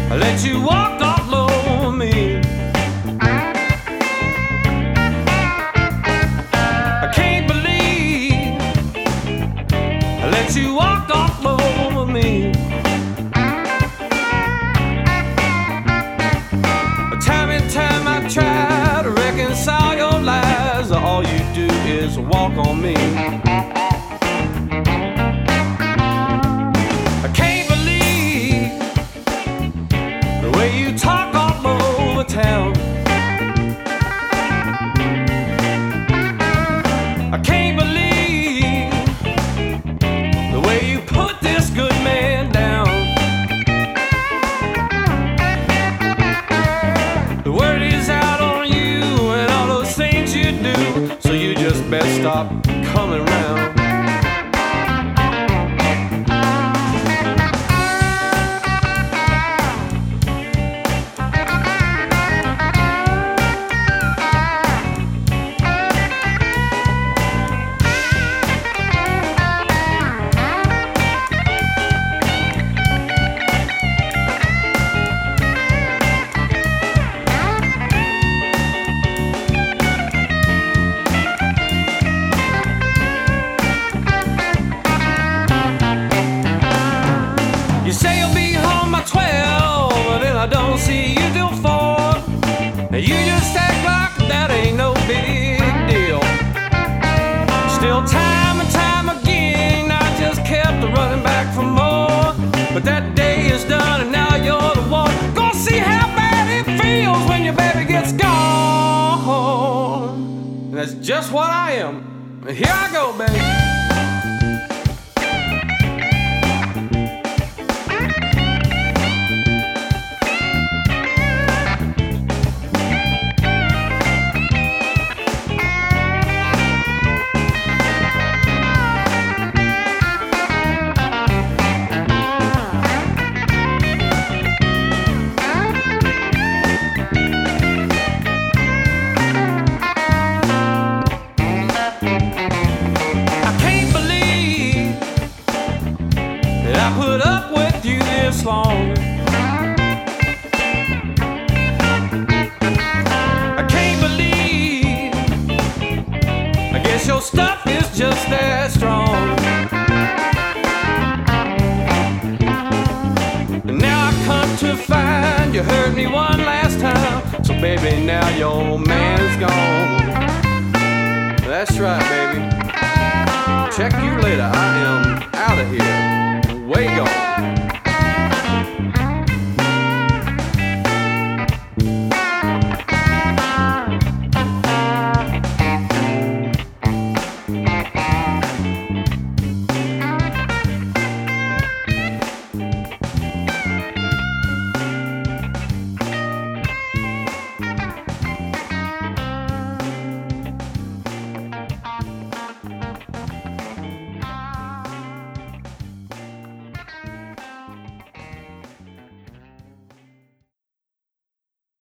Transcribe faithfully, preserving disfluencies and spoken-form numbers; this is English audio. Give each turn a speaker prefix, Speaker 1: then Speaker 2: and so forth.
Speaker 1: I let you walk all over me. I can't believe I let you walk all over me. Time and time I try to reconcile your lies. All you do is walk on me. I can't believe the way you talk all over town. I can't believe the way you put this good man down. The word is out on you and all those things you do, so you just best stop coming around. You say you'll be home by twelve, but then I don't see you till four. And you just act like that ain't no big deal. Still time and time again I just kept running back for more. But that day is done and now you're the one. Gonna see how bad it feels when your baby gets gone. And that's just what I am. And here I go, baby. I put up with you this long. I can't believe, I guess your stuff is just that strong. And now I come to find you hurt me one last time. So baby, now your man's gone. That's right, baby. Check you later, I am